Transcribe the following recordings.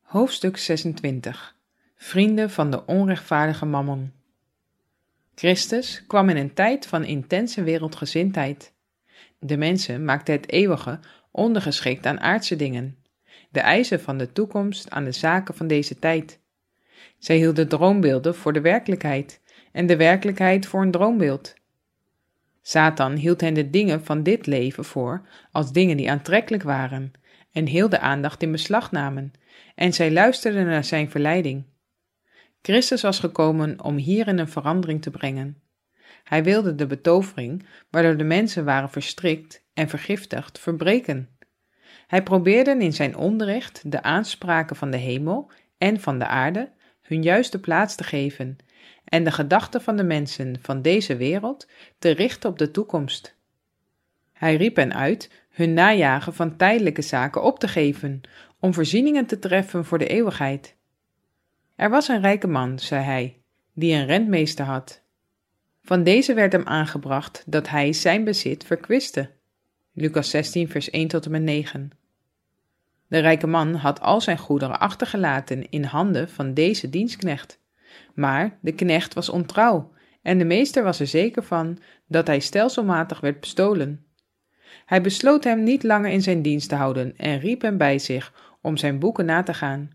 Hoofdstuk 26. Vrienden van de onrechtvaardige mammon. Christus kwam in een tijd van intense wereldgezindheid. De mensen maakten het eeuwige ondergeschikt aan aardse dingen, de eisen van de toekomst aan de zaken van deze tijd. Zij hielden droombeelden voor de werkelijkheid en de werkelijkheid voor een droombeeld. Satan hield hen de dingen van dit leven voor als dingen die aantrekkelijk waren en heel de aandacht in beslag namen, en zij luisterden naar zijn verleiding. Christus was gekomen om hierin een verandering te brengen. Hij wilde de betovering, waardoor de mensen waren verstrikt en vergiftigd, verbreken. Hij probeerde in zijn onderricht de aanspraken van de hemel en van de aarde hun juiste plaats te geven en de gedachten van de mensen van deze wereld te richten op de toekomst. Hij riep hen uit hun najagen van tijdelijke zaken op te geven, om voorzieningen te treffen voor de eeuwigheid. Er was een rijke man, zei hij, die een rentmeester had. Van deze werd hem aangebracht dat hij zijn bezit verkwiste. Lucas 16 vers 1 tot en met 9. De rijke man had al zijn goederen achtergelaten in handen van deze dienstknecht. Maar de knecht was ontrouw en de meester was er zeker van dat hij stelselmatig werd bestolen. Hij besloot hem niet langer in zijn dienst te houden en riep hem bij zich om zijn boeken na te gaan.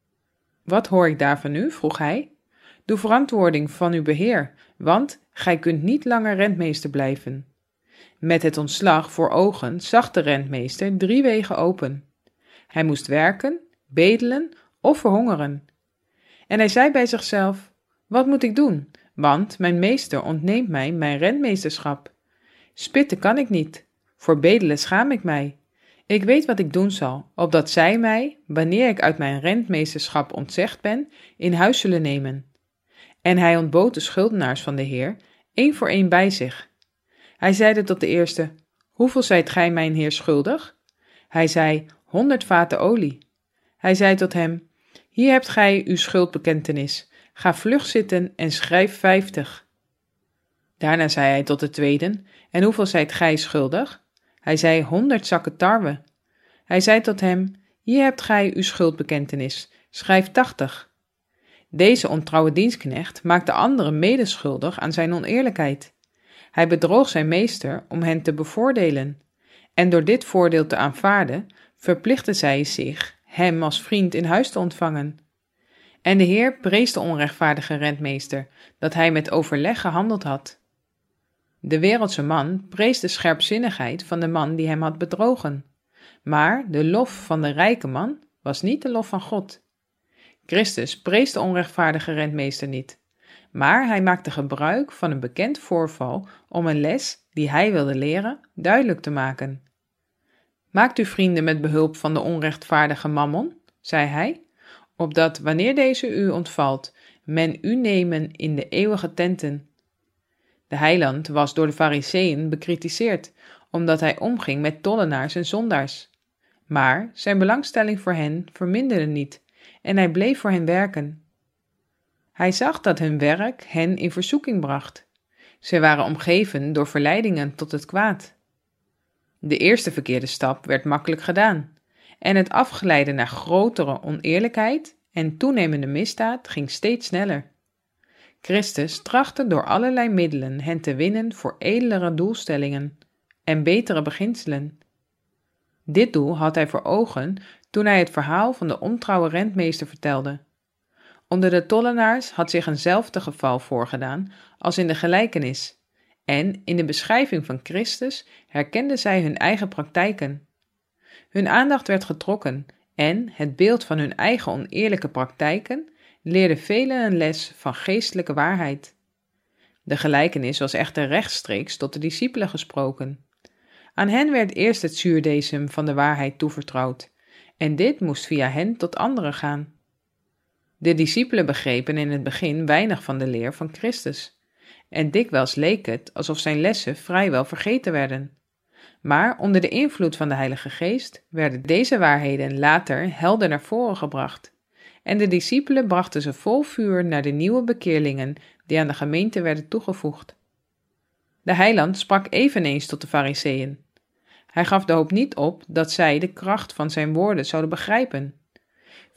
Wat hoor ik daar van u? Vroeg hij. Doe verantwoording van uw beheer, want gij kunt niet langer rentmeester blijven. Met het ontslag voor ogen zag de rentmeester 3 wegen open. Hij moest werken, bedelen of verhongeren. En hij zei bij zichzelf, wat moet ik doen, want mijn meester ontneemt mij mijn rentmeesterschap. Spitten kan ik niet, voor bedelen schaam ik mij. Ik weet wat ik doen zal, opdat zij mij, wanneer ik uit mijn rentmeesterschap ontzegd ben, in huis zullen nemen. En hij ontbood de schuldenaars van de Heer, 1 voor 1 bij zich. Hij zeide tot de eerste, hoeveel zijt gij mijn heer schuldig? Hij zei, 100 vaten olie. Hij zei tot hem, hier hebt gij uw schuldbekentenis, ga vlug zitten en schrijf 50. Daarna zei hij tot de tweede, en hoeveel zijt gij schuldig? Hij zei 100 zakken tarwe. Hij zei tot hem, hier hebt gij uw schuldbekentenis, schrijf 80. Deze ontrouwe dienstknecht maakte anderen medeschuldig aan zijn oneerlijkheid. Hij bedroog zijn meester om hen te bevoordelen. En door dit voordeel te aanvaarden, verplichtte zij zich hem als vriend in huis te ontvangen. En de Heer prees de onrechtvaardige rentmeester, dat hij met overleg gehandeld had. De wereldse man prees de scherpzinnigheid van de man die hem had bedrogen. Maar de lof van de rijke man was niet de lof van God. Christus prees de onrechtvaardige rentmeester niet, maar hij maakte gebruik van een bekend voorval om een les die hij wilde leren duidelijk te maken. Maakt u vrienden met behulp van de onrechtvaardige mammon, zei hij, opdat wanneer deze u ontvalt, men u nemen in de eeuwige tenten. De heiland was door de Farizeeën bekritiseerd, omdat hij omging met tollenaars en zondaars. Maar zijn belangstelling voor hen verminderde niet en hij bleef voor hen werken. Hij zag dat hun werk hen in verzoeking bracht. Zij waren omgeven door verleidingen tot het kwaad. De eerste verkeerde stap werd makkelijk gedaan en het afgeleiden naar grotere oneerlijkheid en toenemende misdaad ging steeds sneller. Christus trachtte door allerlei middelen hen te winnen voor edelere doelstellingen en betere beginselen. Dit doel had hij voor ogen toen hij het verhaal van de ontrouwe rentmeester vertelde. Onder de tollenaars had zich eenzelfde geval voorgedaan als in de gelijkenis, en in de beschrijving van Christus herkenden zij hun eigen praktijken. Hun aandacht werd getrokken en het beeld van hun eigen oneerlijke praktijken leerde velen een les van geestelijke waarheid. De gelijkenis was echter rechtstreeks tot de discipelen gesproken. Aan hen werd eerst het zuurdesem van de waarheid toevertrouwd, en dit moest via hen tot anderen gaan. De discipelen begrepen in het begin weinig van de leer van Christus, en dikwijls leek het alsof zijn lessen vrijwel vergeten werden. Maar onder de invloed van de Heilige Geest werden deze waarheden later helder naar voren gebracht, en de discipelen brachten ze vol vuur naar de nieuwe bekeerlingen die aan de gemeente werden toegevoegd. De heiland sprak eveneens tot de Farizeeën. Hij gaf de hoop niet op dat zij de kracht van zijn woorden zouden begrijpen.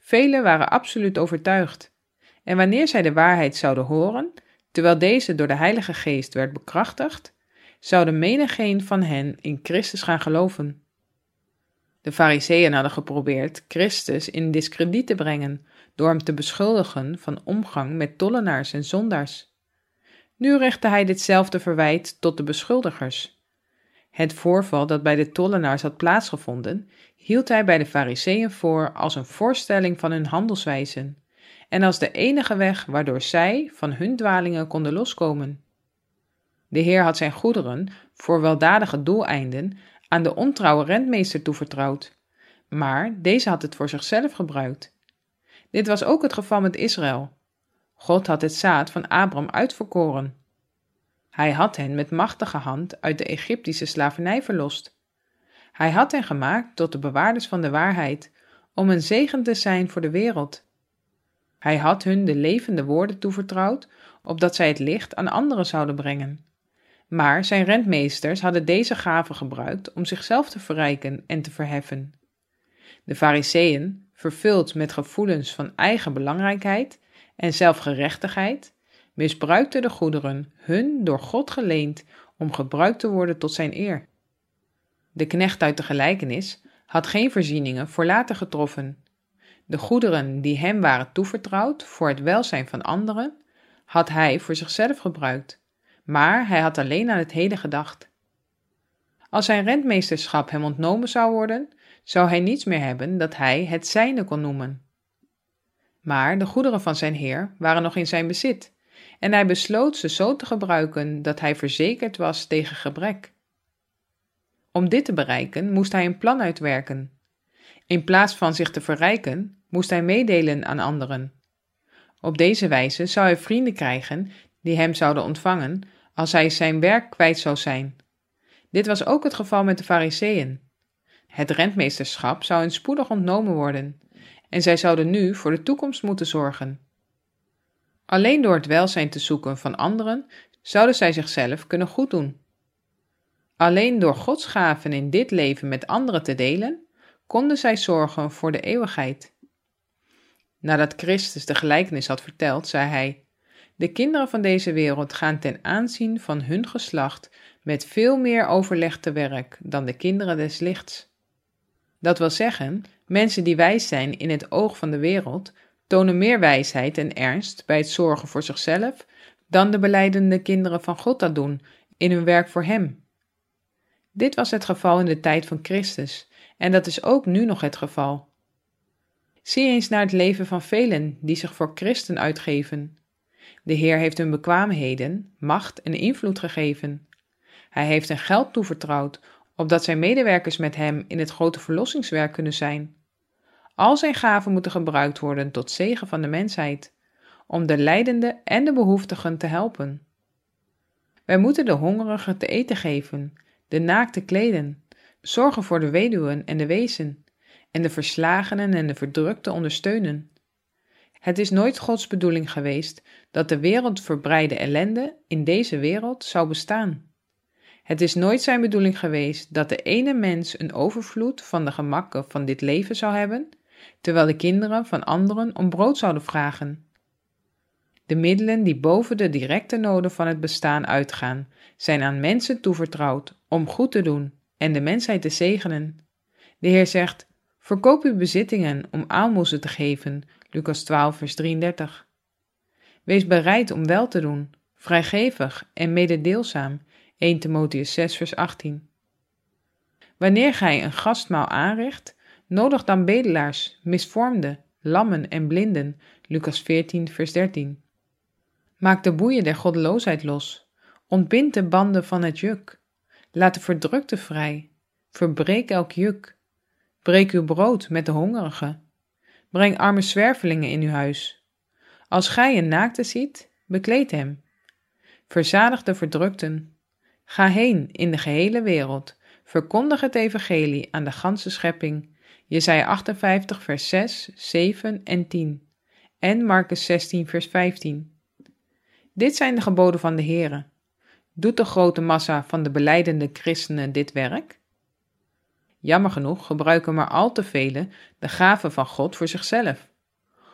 Velen waren absoluut overtuigd. En wanneer zij de waarheid zouden horen, terwijl deze door de Heilige Geest werd bekrachtigd, zouden menigeen van hen in Christus gaan geloven. De Farizeeën hadden geprobeerd Christus in diskrediet te brengen door hem te beschuldigen van omgang met tollenaars en zondaars. Nu richtte hij ditzelfde verwijt tot de beschuldigers. Het voorval dat bij de tollenaars had plaatsgevonden, hield hij bij de Farizeeën voor als een voorstelling van hun handelswijze en als de enige weg waardoor zij van hun dwalingen konden loskomen. De Heer had zijn goederen voor weldadige doeleinden aan de ontrouwe rentmeester toevertrouwd, maar deze had het voor zichzelf gebruikt. Dit was ook het geval met Israël. God had het zaad van Abraham uitverkoren. Hij had hen met machtige hand uit de Egyptische slavernij verlost. Hij had hen gemaakt tot de bewaarders van de waarheid, om een zegen te zijn voor de wereld. Hij had hun de levende woorden toevertrouwd, opdat zij het licht aan anderen zouden brengen. Maar zijn rentmeesters hadden deze gaven gebruikt om zichzelf te verrijken en te verheffen. De Farizeeën, vervuld met gevoelens van eigen belangrijkheid en zelfgerechtigheid, misbruikten de goederen hun door God geleend om gebruikt te worden tot zijn eer. De knecht uit de gelijkenis had geen voorzieningen voor later getroffen. De goederen die hem waren toevertrouwd voor het welzijn van anderen, had hij voor zichzelf gebruikt, maar hij had alleen aan het heden gedacht. Als zijn rentmeesterschap hem ontnomen zou worden, zou hij niets meer hebben dat hij het zijne kon noemen. Maar de goederen van zijn heer waren nog in zijn bezit, en hij besloot ze zo te gebruiken dat hij verzekerd was tegen gebrek. Om dit te bereiken moest hij een plan uitwerken. In plaats van zich te verrijken, moest hij meedelen aan anderen. Op deze wijze zou hij vrienden krijgen die hem zouden ontvangen als hij zijn werk kwijt zou zijn. Dit was ook het geval met de Farizeeën. Het rentmeesterschap zou hen spoedig ontnomen worden en zij zouden nu voor de toekomst moeten zorgen. Alleen door het welzijn te zoeken van anderen zouden zij zichzelf kunnen goeddoen. Alleen door Gods gaven in dit leven met anderen te delen, konden zij zorgen voor de eeuwigheid. Nadat Christus de gelijkenis had verteld, zei hij: de kinderen van deze wereld gaan ten aanzien van hun geslacht met veel meer overleg te werk dan de kinderen des lichts. Dat wil zeggen, mensen die wijs zijn in het oog van de wereld, tonen meer wijsheid en ernst bij het zorgen voor zichzelf dan de belijdende kinderen van God dat doen in hun werk voor hem. Dit was het geval in de tijd van Christus en dat is ook nu nog het geval. Zie eens naar het leven van velen die zich voor Christen uitgeven. De Heer heeft hun bekwaamheden, macht en invloed gegeven. Hij heeft hen geld toevertrouwd, opdat zij medewerkers met hem in het grote verlossingswerk kunnen zijn. Al zijn gaven moeten gebruikt worden tot zegen van de mensheid, om de lijdenden en de behoeftigen te helpen. Wij moeten de hongerigen te eten geven, de naakte kleden, zorgen voor de weduwen en de wezen, en de verslagenen en de verdrukten ondersteunen. Het is nooit Gods bedoeling geweest dat de wereldverbreide ellende in deze wereld zou bestaan. Het is nooit zijn bedoeling geweest dat de ene mens een overvloed van de gemakken van dit leven zou hebben, terwijl de kinderen van anderen om brood zouden vragen. De middelen die boven de directe noden van het bestaan uitgaan, zijn aan mensen toevertrouwd om goed te doen en de mensheid te zegenen. De Heer zegt: verkoop uw bezittingen om aalmoezen te geven, Lucas 12 vers 33. Wees bereid om wel te doen, vrijgevig en mededeelzaam, 1 Timotheüs 6 vers 18. Wanneer gij een gastmaal aanricht, nodig dan bedelaars, misvormden, lammen en blinden, Lucas 14 vers 13. Maak de boeien der goddeloosheid los, ontbind de banden van het juk, laat de verdrukte vrij, verbreek elk juk, breek uw brood met de hongerigen, breng arme zwervelingen in uw huis. Als gij een naakte ziet, bekleed hem. Verzadig de verdrukten. Ga heen in de gehele wereld, verkondig het evangelie aan de ganse schepping, Jesaja 58 vers 6, 7 en 10 en Markus 16 vers 15. Dit zijn de geboden van de Heere. Doet de grote massa van de belijdende christenen dit werk? Jammer genoeg gebruiken maar al te velen de gaven van God voor zichzelf,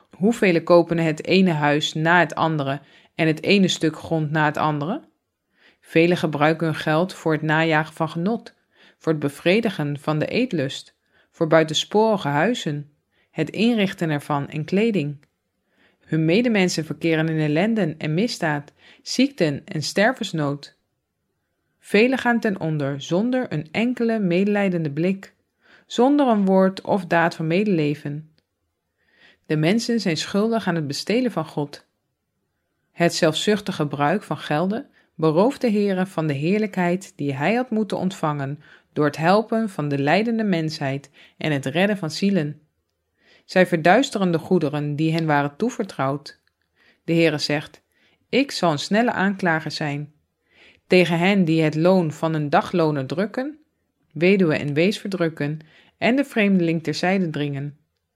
Hoeveel kopen het ene huis na het andere en het ene stuk grond na het andere? Velen gebruiken hun geld voor het najagen van genot, voor het bevredigen van de eetlust, voor buitensporige huizen, het inrichten ervan en kleding. Hun medemensen verkeren in ellende en misdaad, ziekten en stervensnood. Velen gaan ten onder zonder een enkele medelijdende blik, zonder een woord of daad van medeleven. De mensen zijn schuldig aan het bestelen van God. Het zelfzuchtig gebruik van gelden berooft de Heere van de heerlijkheid die hij had moeten ontvangen door het helpen van de lijdende mensheid en het redden van zielen. Zij verduisteren de goederen die hen waren toevertrouwd. De Heere zegt: ik zal een snelle aanklager zijn. Tegen hen die het loon van een dagloner drukken, weduwe en wees verdrukken en de vreemdeling terzijde dringen.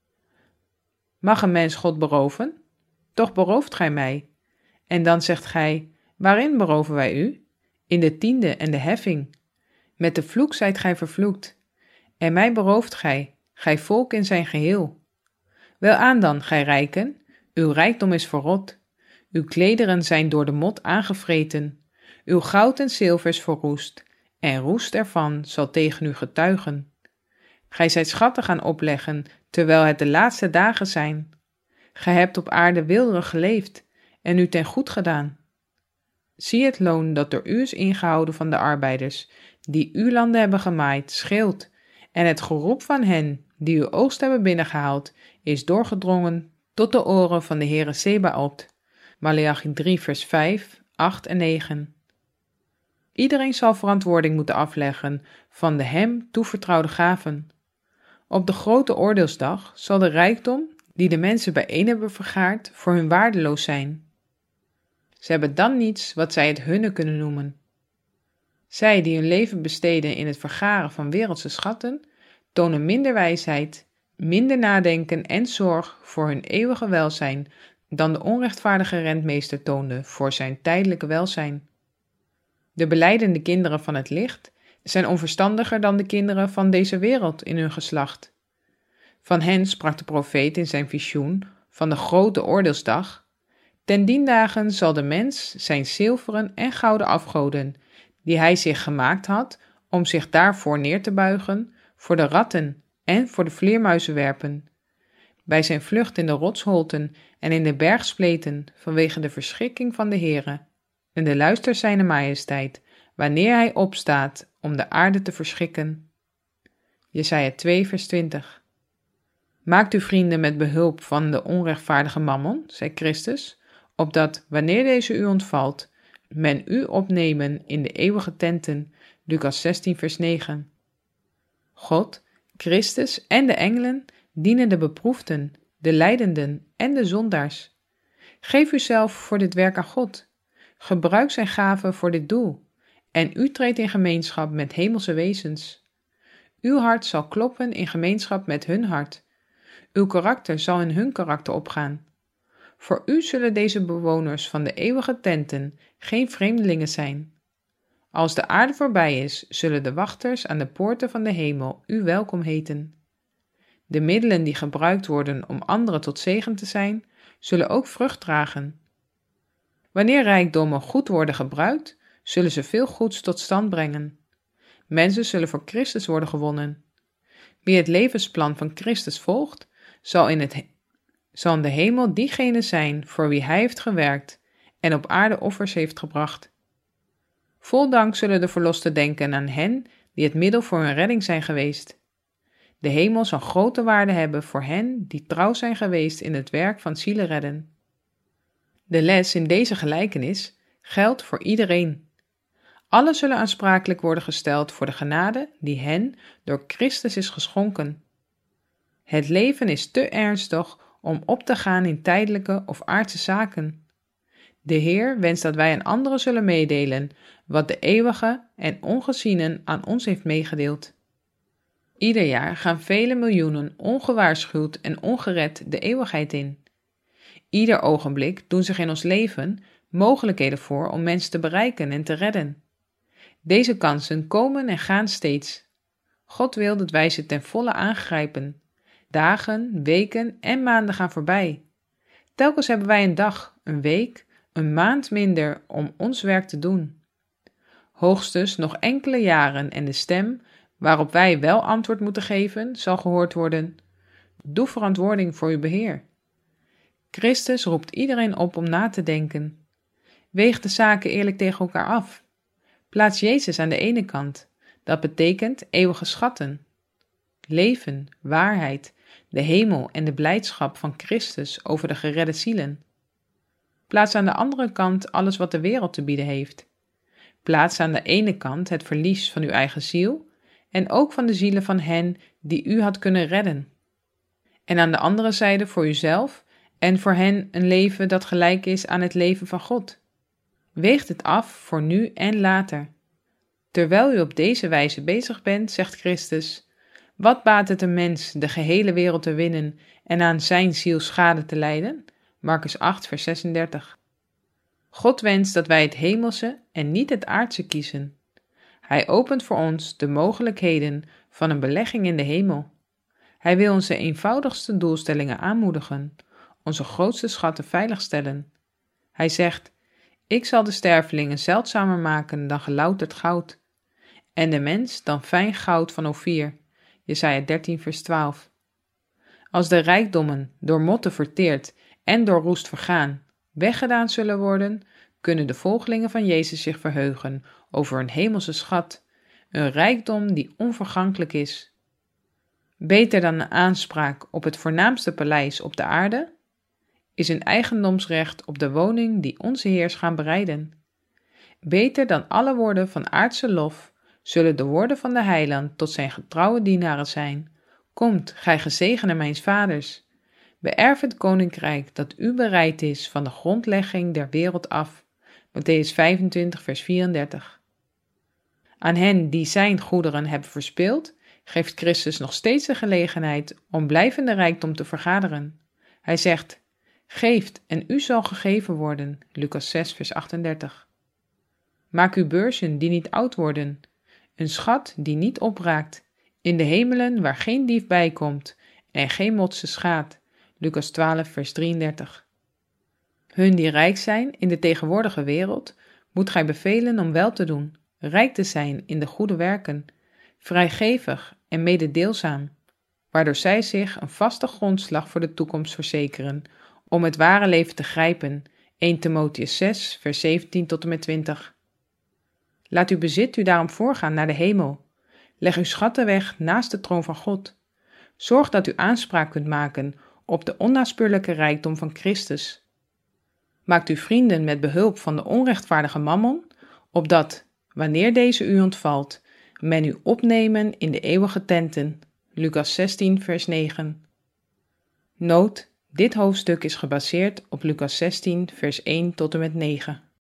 Mag een mens God beroven? Toch berooft gij mij. En dan zegt gij: waarin beroven wij u? In de tiende en de heffing. Met de vloek zijt gij vervloekt. En mij berooft gij, gij volk in zijn geheel. Welaan dan, gij rijken, uw rijkdom is verrot. Uw klederen zijn door de mot aangevreten. Uw goud en zilver is verroest, en roest ervan zal tegen u getuigen. Gij zijt schatten gaan opleggen, terwijl het de laatste dagen zijn. Gij hebt op aarde weelderig geleefd, en u ten goed gedaan. Zie het loon dat door u is ingehouden van de arbeiders, die uw landen hebben gemaaid, scheelt, en het geroep van hen, die uw oogst hebben binnengehaald, is doorgedrongen tot de oren van de Heere Sebaot. Maleachi 3 vers 5, 8 en 9. Iedereen zal verantwoording moeten afleggen van de hem toevertrouwde gaven. Op de grote oordeelsdag zal de rijkdom die de mensen bijeen hebben vergaard voor hun waardeloos zijn. Ze hebben dan niets wat zij het hunne kunnen noemen. Zij die hun leven besteden in het vergaren van wereldse schatten, tonen minder wijsheid, minder nadenken en zorg voor hun eeuwige welzijn dan de onrechtvaardige rentmeester toonde voor zijn tijdelijke welzijn. De belijdende kinderen van het licht zijn onverstandiger dan de kinderen van deze wereld in hun geslacht. Van hen sprak de profeet in zijn visioen van de grote oordeelsdag: ten dien dagen zal de mens zijn zilveren en gouden afgoden, die hij zich gemaakt had om zich daarvoor neer te buigen, voor de ratten en voor de vleermuizen werpen. Bij zijn vlucht in de rotsholten en in de bergspleten vanwege de verschrikking van de Heere en de luister zijner majesteit, wanneer hij opstaat om de aarde te verschikken. Jesaja 2 vers 20. Maakt u vrienden met behulp van de onrechtvaardige mammon, zei Christus, opdat, wanneer deze u ontvalt, men u opnemen in de eeuwige tenten, Lucas 16 vers 9. God, Christus en de engelen dienen de beproefden, de lijdenden en de zondaars. Geef uzelf voor dit werk aan God. Gebruik zijn gaven voor dit doel en u treedt in gemeenschap met hemelse wezens. Uw hart zal kloppen in gemeenschap met hun hart. Uw karakter zal in hun karakter opgaan. Voor u zullen deze bewoners van de eeuwige tenten geen vreemdelingen zijn. Als de aarde voorbij is, zullen de wachters aan de poorten van de hemel u welkom heten. De middelen die gebruikt worden om anderen tot zegen te zijn, zullen ook vrucht dragen. Wanneer rijkdommen goed worden gebruikt, zullen ze veel goeds tot stand brengen. Mensen zullen voor Christus worden gewonnen. Wie het levensplan van Christus volgt, zal in de hemel diegene zijn voor wie hij heeft gewerkt en op aarde offers heeft gebracht. Vol dank zullen de verlosten denken aan hen die het middel voor hun redding zijn geweest. De hemel zal grote waarde hebben voor hen die trouw zijn geweest in het werk van zielen redden. De les in deze gelijkenis geldt voor iedereen. Allen zullen aansprakelijk worden gesteld voor de genade die hen door Christus is geschonken. Het leven is te ernstig om op te gaan in tijdelijke of aardse zaken. De Heer wenst dat wij aan anderen zullen meedelen wat de eeuwige en ongezienen aan ons heeft meegedeeld. Ieder jaar gaan vele miljoenen ongewaarschuwd en ongered de eeuwigheid in. Ieder ogenblik doen zich in ons leven mogelijkheden voor om mensen te bereiken en te redden. Deze kansen komen en gaan steeds. God wil dat wij ze ten volle aangrijpen. Dagen, weken en maanden gaan voorbij. Telkens hebben wij een dag, een week, een maand minder om ons werk te doen. Hoogstens nog enkele jaren en de stem, waarop wij wel antwoord moeten geven, zal gehoord worden. Doe verantwoording voor uw beheer. Christus roept iedereen op om na te denken. Weeg de zaken eerlijk tegen elkaar af. Plaats Jezus aan de ene kant. Dat betekent eeuwige schatten. Leven, waarheid, de hemel en de blijdschap van Christus over de geredde zielen. Plaats aan de andere kant alles wat de wereld te bieden heeft. Plaats aan de ene kant het verlies van uw eigen ziel en ook van de zielen van hen die u had kunnen redden. En aan de andere zijde voor uzelf en voor hen een leven dat gelijk is aan het leven van God. Weegt het af voor nu en later. Terwijl u op deze wijze bezig bent, zegt Christus, wat baat het een mens de gehele wereld te winnen en aan zijn ziel schade te lijden? Markus 8, vers 36. God wenst dat wij het hemelse en niet het aardse kiezen. Hij opent voor ons de mogelijkheden van een belegging in de hemel. Hij wil onze eenvoudigste doelstellingen aanmoedigen, onze grootste schatten veiligstellen. Hij zegt, ik zal de stervelingen zeldzamer maken dan gelouterd goud, en de mens dan fijn goud van Ofir. Jesaja 13 vers 12. Als de rijkdommen door motten verteerd en door roest vergaan, weggedaan zullen worden, kunnen de volgelingen van Jezus zich verheugen over een hemelse schat, een rijkdom die onvergankelijk is. Beter dan een aanspraak op het voornaamste paleis op de aarde, is een eigendomsrecht op de woning die onze Heers gaan bereiden. Beter dan alle woorden van aardse lof, zullen de woorden van de Heiland tot zijn getrouwe dienaren zijn. Komt, gij gezegende mijns vaders, beërf het koninkrijk dat u bereid is van de grondlegging der wereld af. Mattheüs 25, vers 34. Aan hen die zijn goederen hebben verspeeld, geeft Christus nog steeds de gelegenheid om blijvende rijkdom te vergaderen. Hij zegt, geeft en u zal gegeven worden. Lucas 6, vers 38. Maak uw beurzen die niet oud worden, een schat die niet opraakt, in de hemelen waar geen dief bij komt en geen mot ze schaadt. Lucas 12, vers 33. Hun die rijk zijn in de tegenwoordige wereld, moet gij bevelen om wel te doen, rijk te zijn in de goede werken, vrijgevig en mededeelzaam, waardoor zij zich een vaste grondslag voor de toekomst verzekeren, om het ware leven te grijpen. 1 Timotheüs 6, vers 17 tot en met 20. Laat uw bezit u daarom voorgaan naar de hemel. Leg uw schatten weg naast de troon van God. Zorg dat u aanspraak kunt maken op de onnaspeurlijke rijkdom van Christus. Maakt u vrienden met behulp van de onrechtvaardige mammon, opdat, wanneer deze u ontvalt, men u opnemen in de eeuwige tenten. Lucas 16, vers 9. Noot, dit hoofdstuk is gebaseerd op Lucas 16, vers 1 tot en met 9.